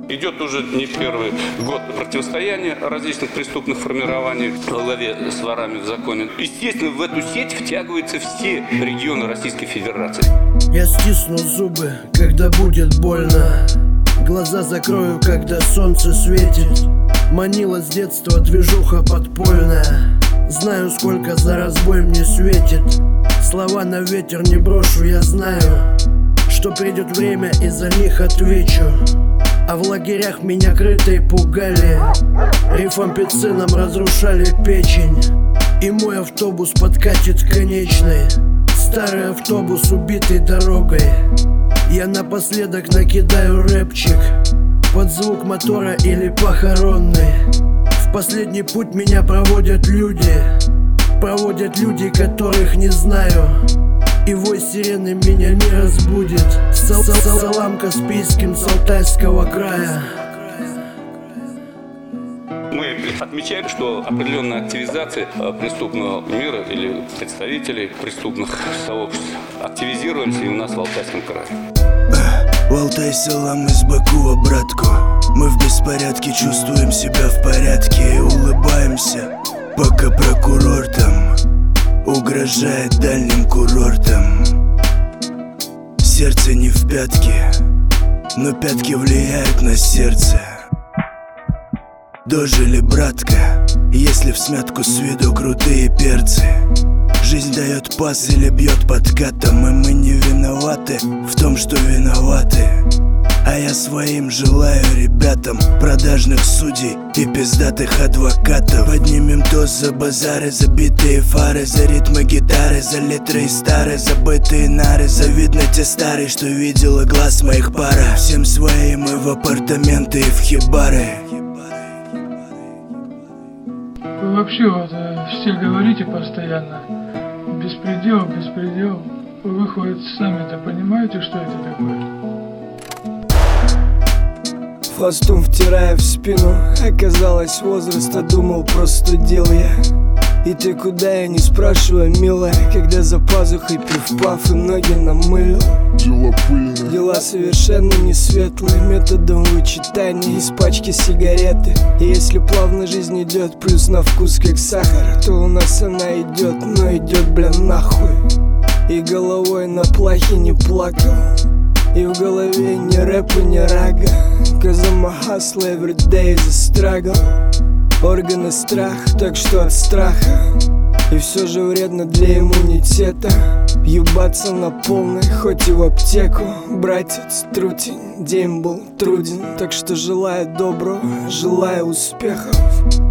Идет уже не первый год противостояния различных преступных формирований во главе с ворами в законе. Естественно, в эту сеть втягиваются все регионы Российской Федерации. Я стисну зубы, когда будет больно. Глаза закрою, когда солнце светит. Манила с детства движуха подпольная. Знаю, сколько за разбой мне светит. Слова на ветер не брошу, я знаю, что придет время и за них отвечу. А в лагерях меня крытой пугали, рифампицином разрушали печень. И мой автобус подкатит к конечной. Старый автобус, убитый дорогой. Я напоследок накидаю рэпчик под звук мотора или похоронный. В последний путь меня проводят люди, которых не знаю. И вой сирены меня не разбудит. Салам Каспийским с Алтайского края. Мы отмечаем, что определенная активизация преступного мира или представителей преступных сообществ активизируемся и у нас в Алтайском крае. В Алтай салам из Баку, братку. Мы в беспорядке, чувствуем себя в порядке и улыбаемся, пока прокурор там угрожает дальним курортам. Сердце не в пятке, но пятки влияют на сердце. Дожили, братка, если всмятку с виду крутые перцы. Жизнь дает пас или бьет подкатом, и мы не виноваты в том, что виноваты. А я своим желаю ребятам продажных судей и пиздатых адвокатов. Поднимем тост за базары, забитые фары, за ритмы гитары, за литры и старые забытые нары. Завидно те старые, что видела глаз моих пара. Всем своим и в апартаменты, и в хибары. Вы вообще все говорите постоянно беспредел, беспредел. Вы хоть сами-то понимаете, что это такое? Хвостом втирая в спину. Оказалось, возраста думал, просто дел я. И ты куда, я не спрашиваю, милая. Когда за пазухой пив-паф и ноги намылил. Дела совершенно не светлые, методом вычитания из пачки сигареты. И если плавно жизнь идет, плюс на вкус как сахар, то у нас она идет, но идет, бля, нахуй. И головой на плахе не плакал, и в голове ни рэп и ни рага. Cause I'm a hustler, every day is a struggle. Органы страх, так что от страха. И все же вредно для иммунитета въебаться на полной, хоть и в аптеку. Братец, трутень, день был труден. Так что желаю доброго, желаю успехов.